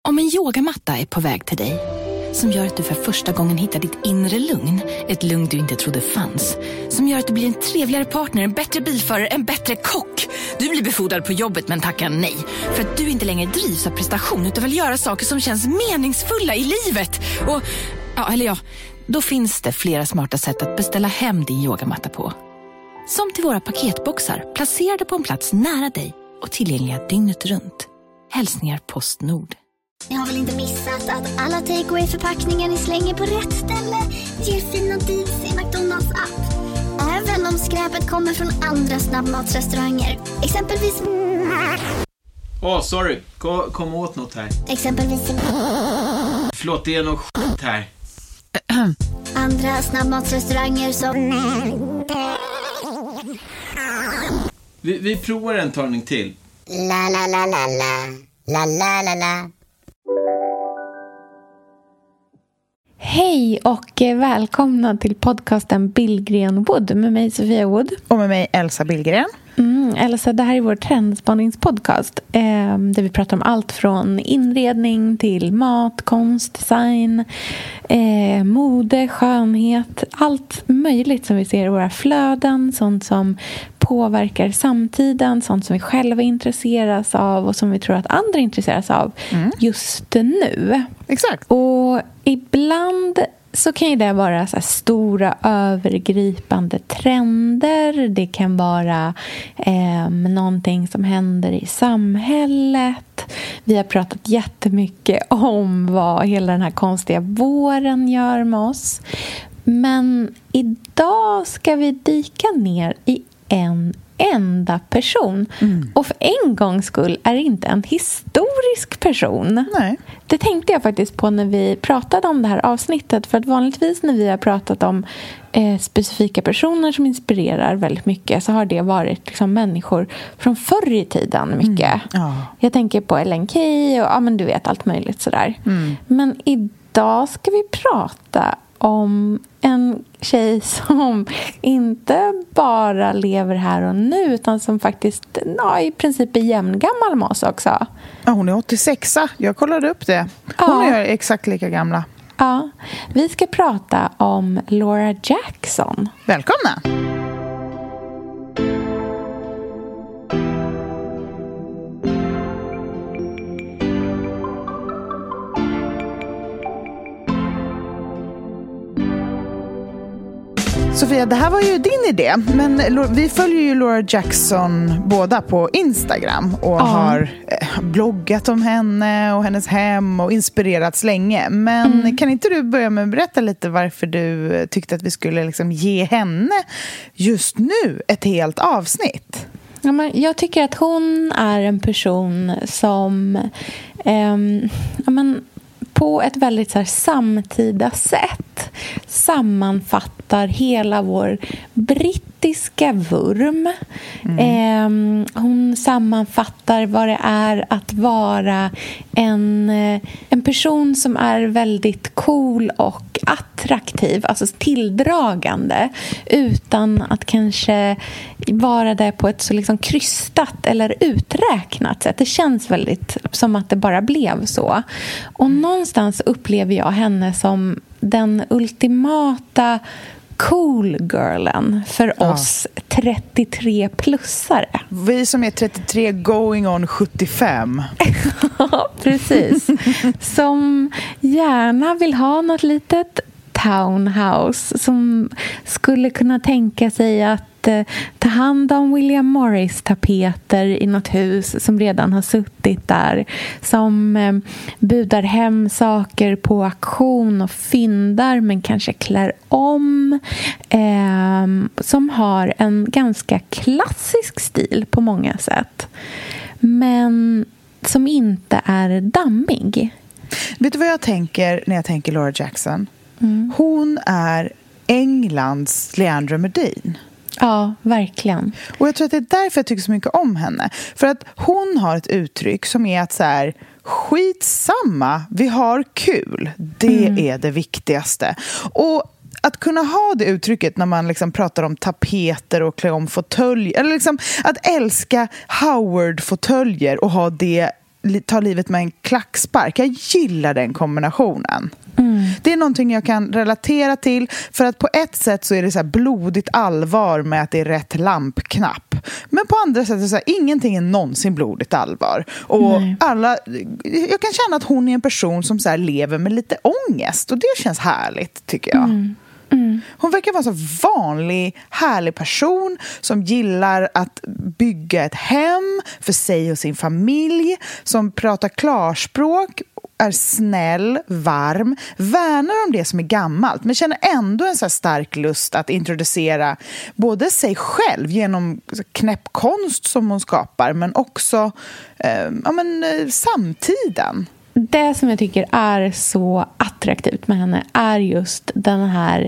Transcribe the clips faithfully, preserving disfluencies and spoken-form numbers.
Om en yogamatta är på väg till dig, som gör att du för första gången hittar ditt inre lugn, ett lugn du inte trodde fanns, som gör att du blir en trevligare partner, en bättre bilförare, en bättre kock. Du blir befordrad på jobbet men tackar nej, för att du inte längre drivs av prestation utan vill göra saker som känns meningsfulla i livet. Och, ja, eller ja, då finns det flera smarta sätt att beställa hem din yogamatta på. Som till våra paketboxar, placerade på en plats nära dig och tillgängliga dygnet runt. Hälsningar Postnord. Ni har väl inte missat att alla takeaway-förpackningar ni slänger på rätt ställe ger fina deals i McDonalds app. Även om skräpet kommer från andra snabbmatsrestauranger. Exempelvis... Åh, oh, sorry. Kom, kom åt något här. Exempelvis... Förlåt, det är något skit här. Andra snabbmatsrestauranger som... Vi, vi provar en talning till. La la la la la. La la la la. Hej och välkomna till podcasten Billgren Wood med mig Sofia Wood. Och med mig Elsa Billgren. Mm, Elsa, det här är vår trendspaningspodcast eh, där vi pratar om allt från inredning till mat, konst, design, eh, mode, skönhet. Allt möjligt som vi ser i våra flöden, sånt som påverkar samtiden, sånt som vi själva intresseras av och som vi tror att andra intresseras av mm. just nu. Exakt. Och ibland så kan ju det vara så här stora övergripande trender. Det kan vara eh, någonting som händer i samhället. Vi har pratat jättemycket om vad hela den här konstiga våren gör med oss. Men idag ska vi dyka ner i en enda person. Mm. Och för en gångs skull är det inte en historisk person. Nej. Det tänkte jag faktiskt på när vi pratade om det här avsnittet. För att vanligtvis när vi har pratat om eh, specifika personer som inspirerar väldigt mycket så har det varit liksom människor från förr i tiden mycket. Mm. Ja. Jag tänker på Ellen Key och ja, men du vet allt möjligt sådär. Mm. Men idag ska vi prata om en tjej som inte bara lever här och nu utan som faktiskt ja, i princip är jämngammal med oss också. Ja, hon är åttiosex. Jag kollade upp det. Hon ja. är exakt lika gamla. Ja, vi ska prata om Laura Jackson. Välkomna! Sofia, det här var ju din idé, men vi följer ju Laura Jackson båda på Instagram och ja. har bloggat om henne och hennes hem och inspirerats länge. Men mm. kan inte du börja med att berätta lite varför du tyckte att vi skulle liksom ge henne just nu ett helt avsnitt? Ja, men jag tycker att hon är en person som ähm, ja, men på ett väldigt så här samtida sätt sammanfattar hela vår brittiska vurm. Mm. Eh, hon sammanfattar vad det är att vara en, en person som är väldigt cool och attraktiv, alltså tilldragande, utan att kanske vara det på ett så liksom krystat eller uträknat sätt. Det känns väldigt som att det bara blev så. Och någonstans upplever jag henne som den ultimata cool girlen för ja. oss trettiotre-plussare. Vi som är trettiotre going on sjuttiofem. Ja, precis. Som gärna vill ha något litet townhouse, som skulle kunna tänka sig att eh, ta hand om William Morris tapeter i något hus som redan har suttit där, som eh, budar hem saker på auktion och fyndar men kanske klär om, eh, som har en ganska klassisk stil på många sätt, men som inte är dammig. Vet du vad jag tänker när jag tänker Laura Jackson? Mm. Hon är Englands Leandra Medine. Ja, verkligen. Och jag tror att det är därför jag tycker så mycket om henne. För att hon har ett uttryck som är att så här, skitsamma, vi har kul. Det mm. är det viktigaste. Och att kunna ha det uttrycket när man liksom pratar om tapeter och klä om fåtöljer, eller liksom att älska Howard-fåtöljer och ha det ta livet med en klackspark. Jag gillar den kombinationen. Mm. Det är någonting jag kan relatera till, för att på ett sätt så är det så här blodigt allvar med att det är rätt lampknapp. Men på andra sätt är det så här, ingenting är någonsin blodigt allvar. Och alla, jag kan känna att hon är en person som så här lever med lite ångest, och det känns härligt, tycker jag. Mm. Mm. Hon verkar vara en så vanlig, härlig person som gillar att bygga ett hem för sig och sin familj, som pratar klarspråk, är snäll, varm, värnar om det som är gammalt, men känner ändå en så här stark lust att introducera både sig själv genom knäppkonst som hon skapar, men också eh, ja, men, eh, samtiden. Det som jag tycker är så attraktivt med henne är just den här...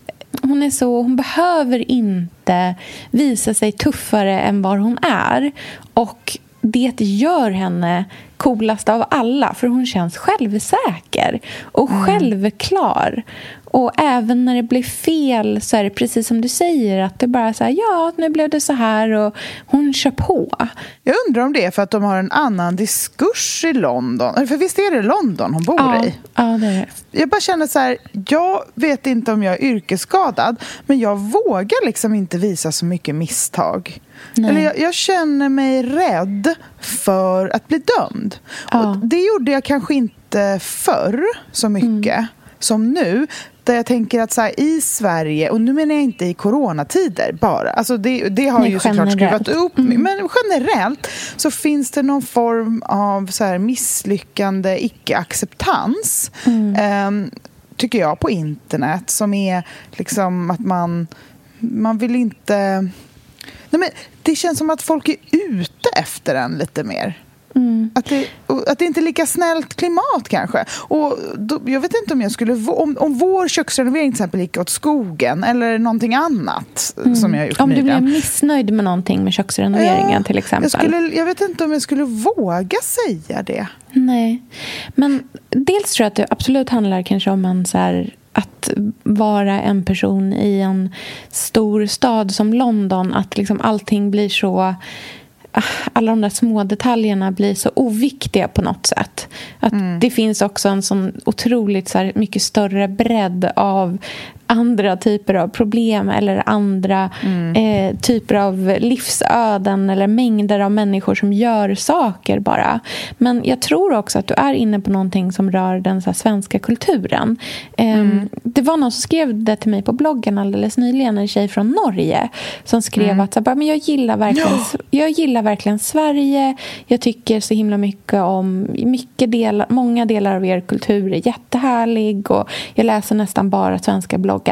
Hon är så, hon behöver inte visa sig tuffare än vad hon är. Och det gör henne coolast av alla, för hon känns självsäker och mm. självklar. Och även när det blir fel så är det precis som du säger, att det bara är så här, ja, nu blev det så här, och hon kör på. Jag undrar om det är för att de har en annan diskurs i London. För visst är det London hon bor ja, i? Ja, det är det. Jag bara känner så här, jag vet inte om jag är yrkesskadad, men jag vågar liksom inte visa så mycket misstag. Nej. Eller jag, jag känner mig rädd för att bli dömd. Ja. Och det gjorde jag kanske inte förr så mycket mm. som nu. Där jag tänker att så här, i Sverige, och nu menar jag inte i coronatider bara, alltså det, det har Nej, ju såklart generellt. skruvat upp, mm. men generellt så finns det någon form av så här misslyckande, icke-acceptans mm. eh, tycker jag, på internet, som är liksom att man man vill inte... Nej, men det känns som att folk är ute efter en lite mer. Mm. Att, det, att det inte är lika snällt klimat kanske. Och då, jag vet inte om jag skulle om, om vår köksrenovering till exempel gick åt skogen eller någonting annat mm. som jag har gjort om du nyligen. blev missnöjd med någonting med köksrenoveringen ja, till exempel. Jag, skulle, jag vet inte om jag skulle våga säga det. Nej, men dels tror jag att det absolut handlar kanske om en så här, att vara en person i en stor stad som London, att liksom allting blir så, alla de där små detaljerna blir så oviktiga på något sätt. Att mm. det finns också en sån otroligt så här, mycket större bredd av andra typer av problem eller andra mm. eh, typer av livsöden eller mängder av människor som gör saker bara. Men jag tror också att du är inne på någonting som rör den så här, svenska kulturen. Eh, mm. Det var någon som skrev det till mig på bloggen alldeles nyligen, en tjej från Norge som skrev mm. att så bara, men jag gillar verkligen ja. jag gillar verkligen Sverige. Jag tycker så himla mycket om mycket delar, många delar av er kultur är jättehärlig, och jag läser nästan bara svenska bloggar.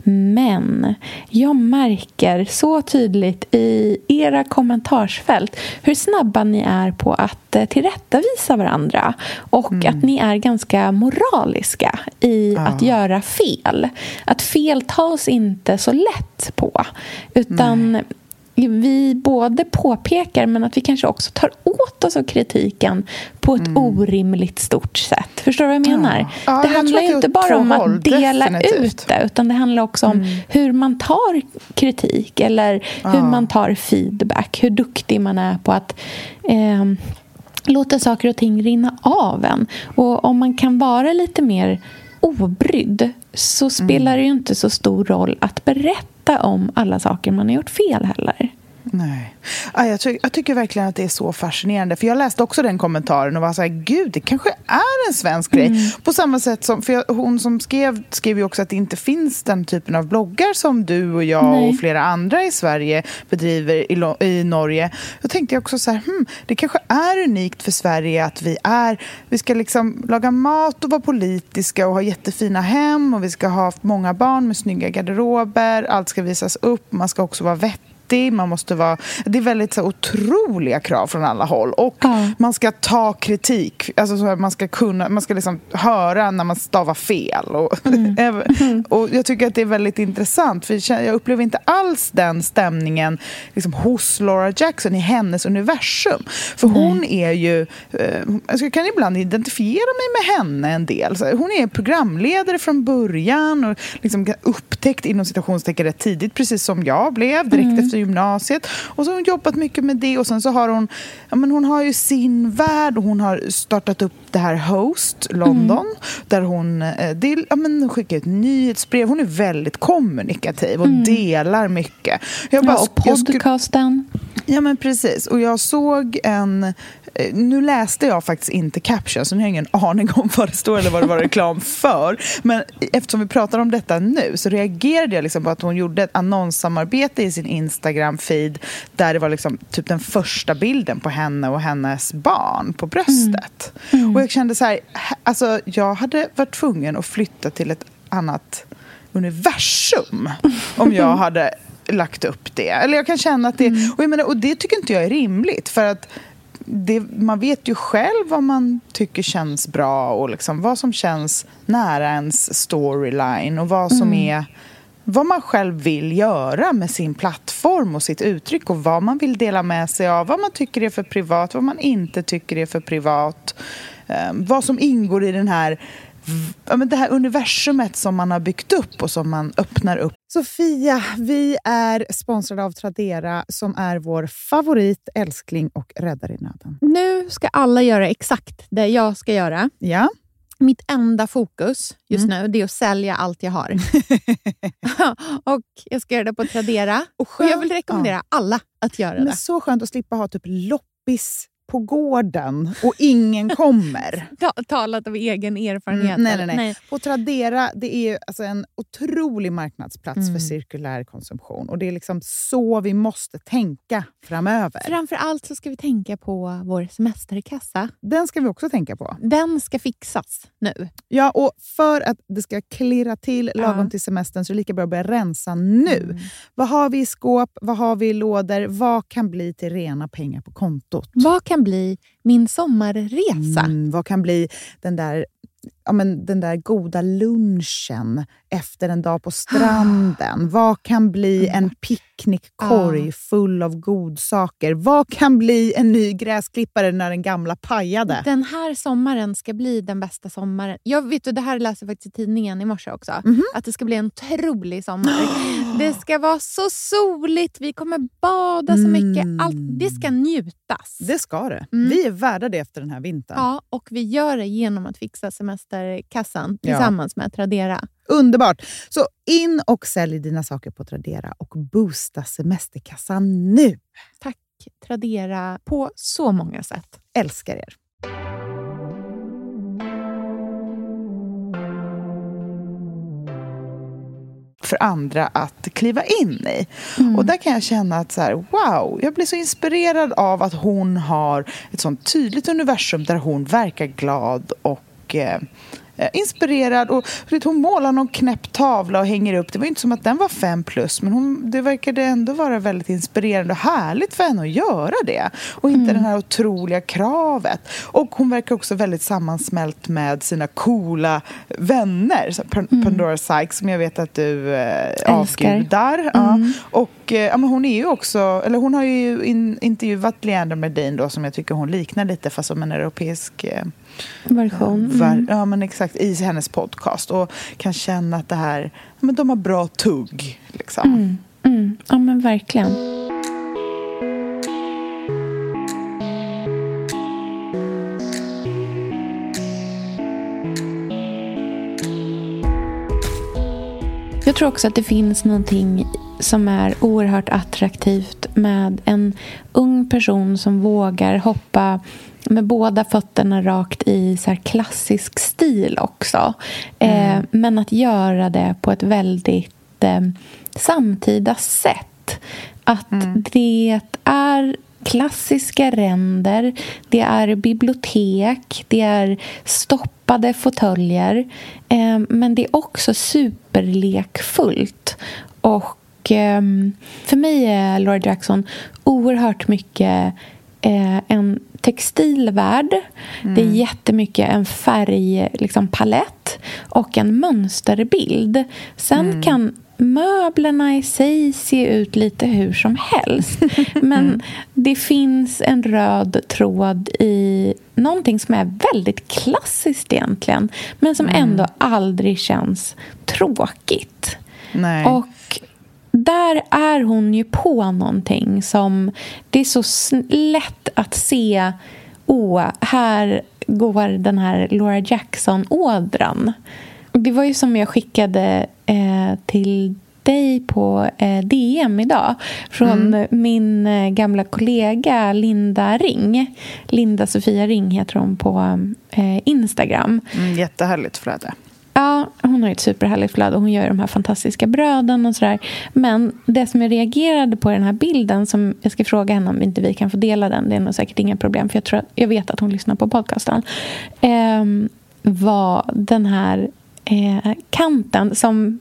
Men jag märker så tydligt i era kommentarsfält hur snabba ni är på att tillrättavisa varandra, och mm. att ni är ganska moraliska i ja. att göra fel. Att fel tas inte så lätt på, utan Nej. vi både påpekar, men att vi kanske också tar åt oss av kritiken på ett mm. orimligt stort sätt. Förstår du vad jag menar? Ja. Ja, det handlar ju inte bara om att dela definitivt. ut det, utan det handlar också om mm. hur man tar kritik eller ja. hur man tar feedback. Hur duktig man är på att eh, låta saker och ting rinna av en. Och om man kan vara lite mer obrydd, så spelar mm. det ju inte så stor roll att berätta om alla saker man har gjort fel heller. Nej. Jag, ty- jag tycker verkligen att det är så fascinerande. För jag läste också den kommentaren och var så här, gud, det kanske är en svensk grej. Mm. På samma sätt som, för jag, hon som skrev, skrev ju också att det inte finns den typen av bloggar som du och jag Nej. och flera andra i Sverige bedriver i, Lo- i Norge. Då tänkte jag också så här, hmm, det kanske är unikt för Sverige att vi är, vi ska liksom laga mat och vara politiska och ha jättefina hem, och vi ska ha många barn med snygga garderober, allt ska visas upp, man ska också vara vettig. Man måste vara, det är väldigt så otroliga krav från alla håll, och ja. man ska ta kritik, alltså så man ska kunna, man ska liksom höra när man stavar fel, och, mm. och jag tycker att det är väldigt intressant, för jag upplever inte alls den stämningen liksom hos Laura Jackson i hennes universum, för Nej. hon är ju jag kan ibland identifiera mig med henne en del, så hon är programledare från början och liksom upptäckt inom situationstecken rätt tidigt, precis som jag blev direkt mm. efter efter gymnasiet. Och så har hon jobbat mycket med det. Och sen så har hon, ja, men hon har ju sin värld. Och hon har startat upp det här Host London. Mm. Där hon, det, ja, men, skickar ut nyhetsbrev. Hon är väldigt kommunikativ och mm. delar mycket. Jag bara, ja, och podcasten. Jag, ja, men precis. Och jag såg en... Nu läste jag faktiskt inte caption, så jag har ingen aning om vad det står eller vad det var reklam för. Men eftersom vi pratar om detta nu så reagerade jag liksom på att hon gjorde ett annonssamarbete i sin Instagram-feed där det var liksom typ den första bilden på henne och hennes barn på bröstet. Mm. Mm. Och jag kände så här, alltså jag hade varit tvungen att flytta till ett annat universum om jag hade lagt upp det. Eller jag kan känna att det, mm. och, jag menar, och det tycker inte jag är rimligt, för att det, man vet ju själv vad man tycker känns bra och liksom vad som känns nära ens storyline och vad som mm. är vad man själv vill göra med sin plattform och sitt uttryck och vad man vill dela med sig av, vad man tycker är för privat, vad man inte tycker är för privat, eh, vad som ingår i den här ja, men det här universumet som man har byggt upp och som man öppnar upp. Sofia, vi är sponsrade av Tradera som är vår favorit, älskling och räddare i nöden. Nu ska alla göra exakt det jag ska göra. Ja. Mitt enda fokus just mm. nu det är att sälja allt jag har. Och jag ska göra det på Tradera. Och, skönt, och jag vill rekommendera ja. alla att göra det. Men så skönt att slippa ha typ loppis på gården och ingen kommer. Talat av egen erfarenhet. Mm, nej, nej, nej, nej. På Tradera, det är alltså en otrolig marknadsplats mm. för cirkulär konsumtion. Och det är liksom så vi måste tänka framöver. Framförallt så ska vi tänka på vår semesterkassa. Den ska vi också tänka på. Den ska fixas nu. Ja, och för att det ska klirra till lagom ja. till semestern så är det lika bra att börja rensa nu. Mm. Vad har vi i skåp? Vad har vi i lådor? Vad kan bli till rena pengar på kontot? Vad kan bli min sommarresa? Mm, vad kan bli den där, ja, men den där goda lunchen efter en dag på stranden? Ah. Vad kan bli en picknickkorg ah. full av godsaker? Vad kan bli en ny gräsklippare när den gamla pajade? Den här sommaren ska bli den bästa sommaren. Jag vet, och det här läser jag faktiskt i tidningen i morse också. Mm-hmm. Att det ska bli en otrolig sommar. Oh. Det ska vara så soligt. Vi kommer bada så mycket. Mm. Allt, det ska njutas. Det ska det. Mm. Vi är värda det efter den här vintern. Ja, och vi gör det genom att fixa semesterkassan tillsammans ja. med Tradera. Underbart! Så in och sälj dina saker på Tradera och boosta semesterkassan nu. Tack Tradera på så många sätt. Älskar er. För andra att kliva in i. Mm. Och där kan jag känna att så här, wow, jag blir så inspirerad av att hon har ett sånt tydligt universum där hon verkar glad och eh, inspirerad. Och hon målar någon knäpp tavla och hänger upp. Det var inte som att den var fem plus, men hon, det verkade ändå vara väldigt inspirerande och härligt för henne att göra det. Och inte mm. det här otroliga kravet. Och hon verkar också väldigt sammansmält med sina coola vänner. Så Pandora mm. Sykes, som jag vet att du eh, avgudar. Mm. Ja. Och eh, ja, men hon är ju också, eller hon har ju in, intervjuat Leander Merdin då, som jag tycker hon liknar lite, fast som en europeisk eh, version. Mm. Ja, men exakt, i hennes podcast. Och kan känna att det här, men de har bra tugg liksom. Mm. Mm. Ja, men verkligen. Jag tror också att det finns någonting som är oerhört attraktivt med en ung person som vågar hoppa med båda fötterna rakt i så här klassisk stil också. Mm. Eh, men att göra det på ett väldigt eh, samtida sätt. Att mm. det är klassiska ränder, det är bibliotek, det är stoppade fåtöljer, eh, men det är också superlekfullt. Och eh, för mig är Laura Jackson oerhört mycket eh, en textilvärld. Mm. Det är jättemycket en färg liksom palett och en mönsterbild. Sen mm. kan möblerna i sig se ut lite hur som helst. Men det finns en röd tråd i någonting som är väldigt klassiskt egentligen. Men som mm. ändå aldrig känns tråkigt. Nej. Och där är hon ju på någonting som det är så lätt att se. Åh, här går den här Laura Jackson-ådran. Det var ju som jag skickade eh, till dig på eh, D M idag från mm. min eh, gamla kollega Linda Ring. Linda Sofia Ring heter hon på eh, Instagram. Mm, jättehärligt flöde. Ja, hon har ett superhärligt flöde och hon gör de här fantastiska bröden och sådär. Men det som jag reagerade på i den här bilden, som jag ska fråga henne om inte vi kan få dela den, det är nog säkert inga problem för jag tror att, jag vet att hon lyssnar på podcasten, eh, var den här eh, kanten som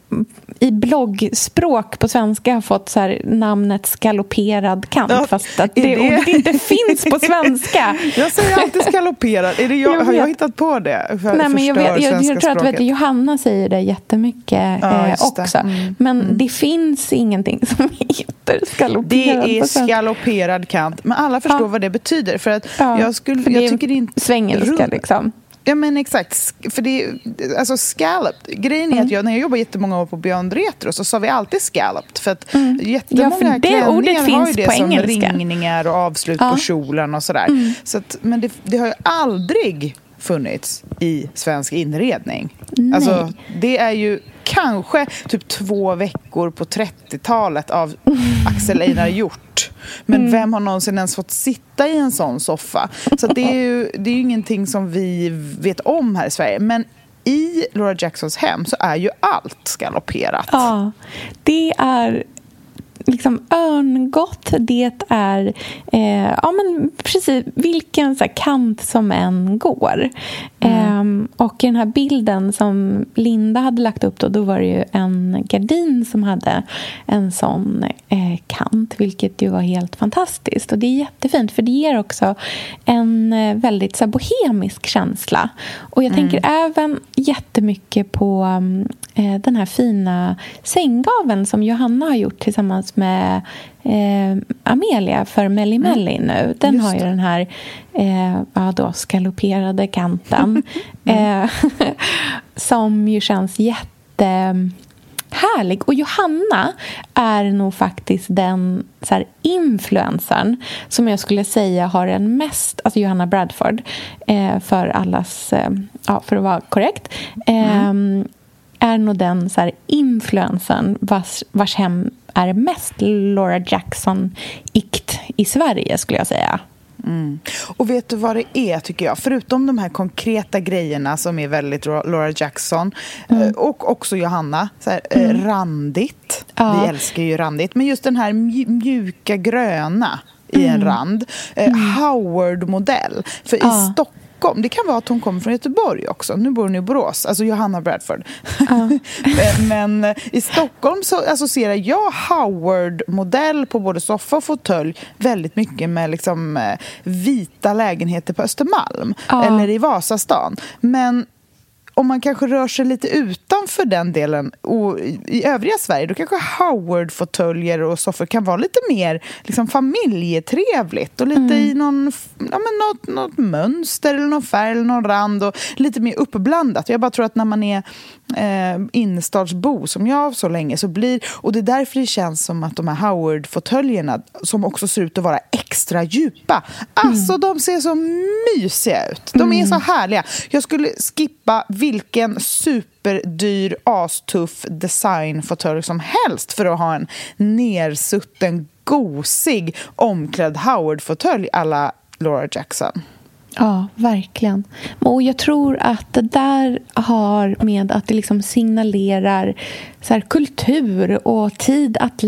i bloggspråk på svenska har fått så här namnet skaloperad kant, ja, fast att det, det ordet inte finns på svenska. Jag säger alltid skaloperad. Är det jag, jag har jag hittat på det? För Nej, men jag, vet, jag, jag tror att vet, Johanna säger det jättemycket ja, eh, också. Mm. Men mm. det finns ingenting som heter skaloperad. Det är skaloperad kant. Men alla förstår ja. vad det betyder. För att ja, jag skulle, för jag tycker inte svengelska liksom. Ja, men exakt. För det är, alltså scalloped. Grejen är mm. att jag, när jag jobbade jättemånga år på Beyond Retro så sa vi alltid scalloped. För att mm. jättemånga ja, för det ordet finns har ju det på som engelska. Ringningar och avslut ja. på kjolen och sådär. Mm. Så att, men det, det har ju aldrig funnits i svensk inredning. Nej. Alltså, det är ju kanske typ två veckor på trettiotalet av Axel Einar Hjort. Men mm. vem har någonsin ens fått sitta i en sån soffa? Så det är ju det är ju ingenting som vi vet om här i Sverige. Men i Laura Jacksons hem så är ju allt skaloperat. Ja, det är liksom örngott, det är eh, ja men precis vilken så här kant som än går. Mm. Eh, och i den här bilden som Linda hade lagt upp då, då var det ju en gardin som hade en sån eh, kant, vilket ju var helt fantastiskt. Och det är jättefint för det ger också en eh, väldigt så här, bohemisk känsla. Och jag mm. tänker även jättemycket på eh, den här fina sänggaveln som Johanna har gjort tillsammans med eh, Amelia för Melli Melli nu. Den Just har ju det. den här eh, ja då, skaloperade kanten mm. eh, som ju känns jättehärlig. Och Johanna är nog faktiskt den så här, influencern som jag skulle säga har den mest, alltså Johanna Bradford eh, för allas, eh, ja för att vara korrekt eh, mm. är nog den så här, influencern vars, vars hem är mest Laura Jackson-ikt i Sverige skulle jag säga. Mm. Och vet du vad det är tycker jag? Förutom de här konkreta grejerna som är väldigt Laura Jackson mm. och också Johanna så här, mm. randigt. Ja. Vi älskar ju randigt. Men just den här mjuka gröna i mm. en rand. Mm. Howard-modell. För ja. i Stockholm det kan vara att hon kommer från Göteborg också. Nu bor hon i Borås, alltså Johanna Bradford. Uh. men, men i Stockholm så associerar jag Howard-modell på både soffa och fåtölj väldigt mycket med liksom, vita lägenheter på Östermalm. Uh. Eller i Vasastan. Men om man kanske rör sig lite utanför den delen och i övriga Sverige, då kanske Howard-fåtöljer och soffor kan vara lite mer liksom, familjetrevligt och lite mm. i någon, ja, men något, något mönster eller någon färg eller någon rand och lite mer uppblandat. Jag bara tror att när man är eh, innerstadsbo som jag så länge så blir, och det är därför det känns som att de här Howard-fåtöljerna som också ser ut att vara extra djupa. Alltså mm. de ser så mysiga ut. De är mm. så härliga. Jag skulle skippa vilken superdyr, astuff designfåtölj som helst för att ha en nersutten, gosig, omklädd Howard-fåtölj alla Laura Jackson. Ja, verkligen. Och jag tror att det där har med att det liksom signalerar så här, kultur och tid att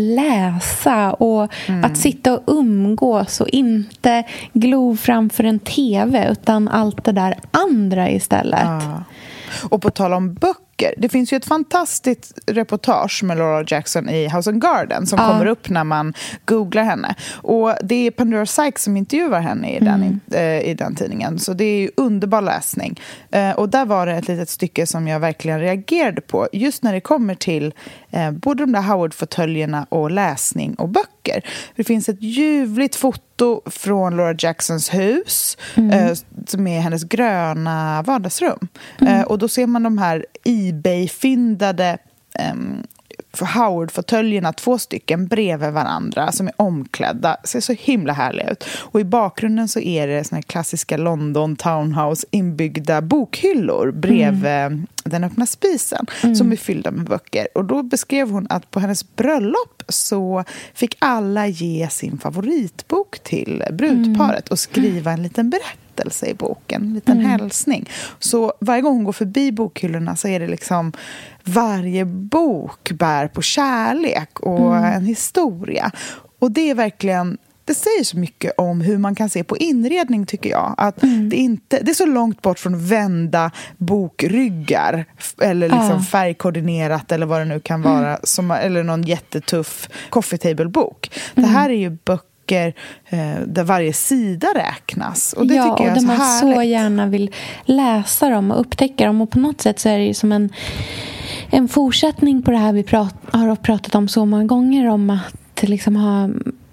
läsa och mm. att sitta och umgås och inte glo framför en tv utan allt det där andra istället. Ja. Och på tal om böcker, det finns ju ett fantastiskt reportage med Laura Jackson i House and Garden som ja. kommer upp när man googlar henne. Och det är Pandora Sykes som intervjuar henne i den, mm. i, i den tidningen. Så det är ju underbar läsning. Uh, och där var det ett litet stycke som jag verkligen reagerade på. Just när det kommer till uh, både de där Howard-fåtöljerna och läsning och böcker. Det finns ett ljuvligt foto från Laura Jacksons hus mm. uh, som är hennes gröna vardagsrum. Mm. Uh, och då ser man de här eBay-fyndade um, för Howard-fåtöljerna, två stycken bredvid varandra som är omklädda. Ser så himla härliga ut. Och i bakgrunden så är det såna här klassiska London townhouse inbyggda bokhyllor bredvid mm. den öppna spisen mm. som är fyllda med böcker. Och då beskrev hon att på hennes bröllop så fick alla ge sin favoritbok till brudparet mm. och skriva en liten berättelse i boken, en liten mm. hälsning. Så varje gång hon går förbi bokhyllorna så är det liksom varje bok bär på kärlek och mm. en historia. Och det är verkligen, det säger så mycket om hur man kan se på inredning, tycker jag. Att mm. det, inte, det är så långt bort från vända bokryggar eller liksom ja. färgkoordinerat eller vad det nu kan vara, mm. som, eller någon jättetuff coffee table-bok. Mm. Det här är ju böcker där varje sida räknas. Och det ja, tycker jag är och där så man härligt. Så gärna vill läsa dem och upptäcka dem. Och på något sätt så är det ju som en, en fortsättning på det här vi prat, har pratat om så många gånger, om att liksom ha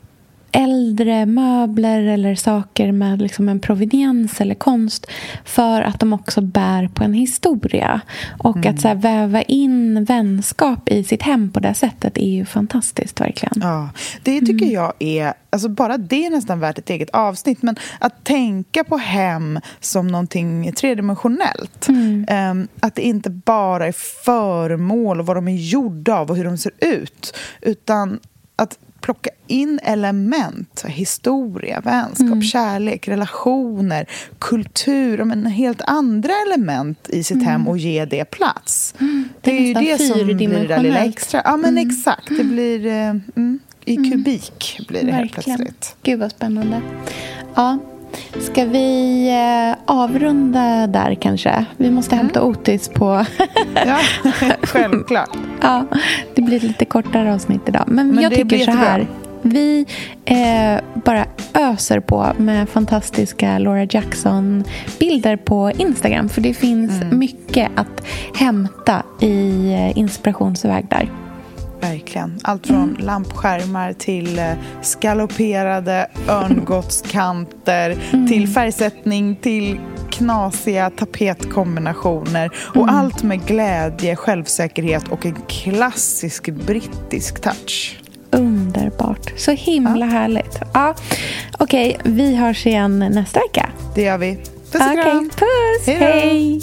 äldre möbler eller saker med liksom en proveniens eller konst, för att de också bär på en historia. Och mm. att så här väva in vänskap i sitt hem på det sättet är ju fantastiskt, verkligen. Ja, det tycker mm. jag är, alltså bara det är nästan värt ett eget avsnitt, men att tänka på hem som någonting tredimensionellt. Mm. Um, att det inte bara är föremål och vad de är gjorda av och hur de ser ut, utan att plocka in element, historia, vänskap, mm. kärlek, relationer, kultur, men helt andra element i sitt mm. hem och ge det plats. Mm. Det, det är ju det som blir det lilla extra. Ja, men mm. exakt. Det blir mm, i kubik blir det helt plötsligt. Gud vad spännande. Ja. Ska vi eh, avrunda där kanske? Vi måste mm. hämta Otis på... ja, självklart. Ja, det blir ett lite kortare avsnitt idag. Men, Men jag tycker så här. Vi eh, bara öser på med fantastiska Laura Jackson-bilder på Instagram. För det finns mm. mycket att hämta i eh, inspirationsväg där. Verkligen. Allt från mm. lampskärmar till eh, skalloperade örngottskanter mm. till färgsättning, till knasiga tapetkombinationer och mm. allt med glädje, självsäkerhet och en klassisk brittisk touch. Underbart. Så himla ja. härligt. Ja. Okej, okay, vi hörs igen nästa vecka. Det gör vi. Puss och okay, kram. Puss. Hejdå. Hej.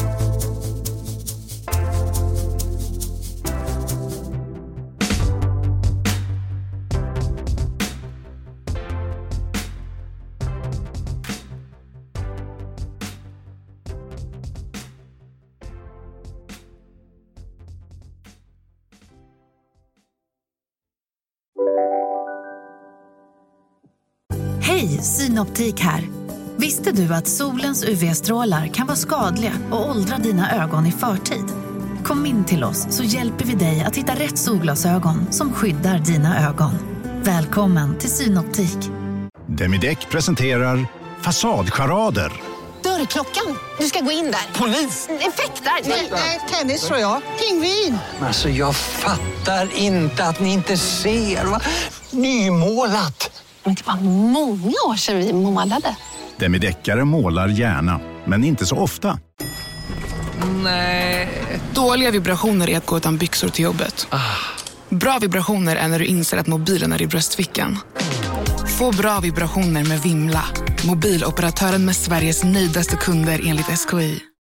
Hej, Synoptik här. Visste du att solens U V-strålar kan vara skadliga och åldra dina ögon i förtid? Kom in till oss så hjälper vi dig att hitta rätt solglasögon som skyddar dina ögon. Välkommen till Synoptik. Demideck presenterar Fasadcharader. Dörrklockan. Du ska gå in där. Polis? Effektar? Nej, tennis tror jag. Pingvin. Alltså jag fattar inte att ni inte ser. Va? Nymålat. Men det var många år sedan vi målade. Demideckare målar gärna, men inte så ofta. Nej. Dåliga vibrationer är att gå utan byxor till jobbet. Ah. Bra vibrationer är när du inser att mobilen är i bröstfickan. Få bra vibrationer med Vimla. Mobiloperatören med Sveriges nöjdaste kunder enligt S K I.